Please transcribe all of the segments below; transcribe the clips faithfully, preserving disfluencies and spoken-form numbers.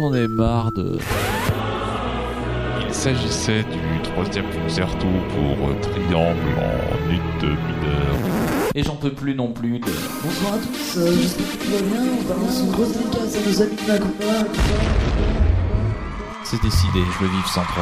j'en ai marre de... Il s'agissait du troisième concerto pour triangle en ut mineur. Et j'en peux plus non plus de... Bonsoir à tous, euh, j'espère que tout va bien. On balance une grosse dédicace à nos amis de la Coupa. C'est décidé, je veux vivre sans toi.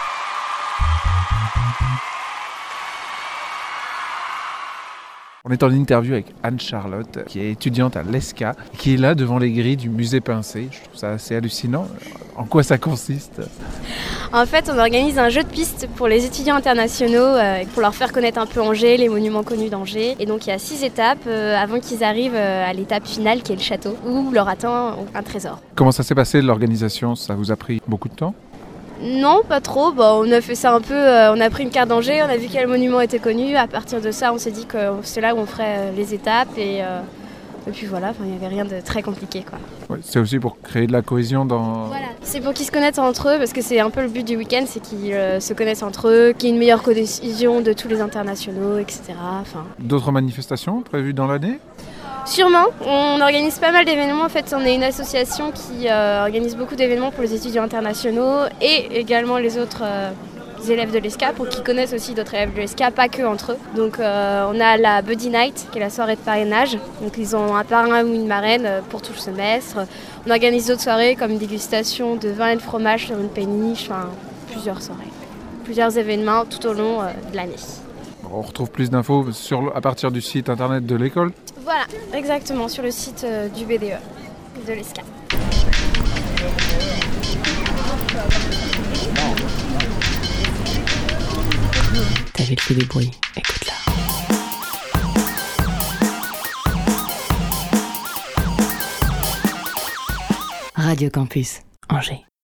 On est en interview avec Anne-Charlotte, qui est étudiante à l'E S C A, qui est là devant les grilles du musée Pincé. Je trouve ça assez hallucinant. En quoi ça consiste ? En fait, on organise un jeu de piste pour les étudiants internationaux, euh, pour leur faire connaître un peu Angers, les monuments connus d'Angers. Et donc il y a six étapes euh, avant qu'ils arrivent euh, à l'étape finale qui est le château, où leur attend un trésor. Comment ça s'est passé l'organisation ? Ça vous a pris beaucoup de temps ? Non, pas trop. Bon, on a fait ça un peu, euh, on a pris une carte d'Angers, on a vu quel monument était connu. À partir de ça, on s'est dit que c'est là où on ferait euh, les étapes. Et, euh, et puis voilà, il n'y avait rien de très compliqué, quoi. Ouais, c'est aussi pour créer de la cohésion dans... Voilà, c'est pour qu'ils se connaissent entre eux, parce que c'est un peu le but du week-end, c'est qu'ils euh, se connaissent entre eux, qu'il y ait une meilleure cohésion de tous les internationaux, et cetera. Enfin... D'autres manifestations prévues dans l'année ? Sûrement, on organise pas mal d'événements. En fait, on est une association qui euh, organise beaucoup d'événements pour les étudiants internationaux et également les autres euh, élèves de l'E S C A, pour qu'ils connaissent aussi d'autres élèves de l'E S C A, pas que entre eux. Donc euh, on a la Buddy Night, qui est la soirée de parrainage. Donc ils ont un parrain ou une marraine pour tout le semestre. On organise d'autres soirées comme une dégustation de vin et de fromage sur une péniche, enfin plusieurs soirées, plusieurs événements tout au long euh, de l'année. On retrouve plus d'infos sur, à partir du site internet de l'école ? Voilà, exactement, sur le site euh, du B D E, de l'E S C A. T'as vu le fait des bruits, écoute-la. Radio Campus, Angers.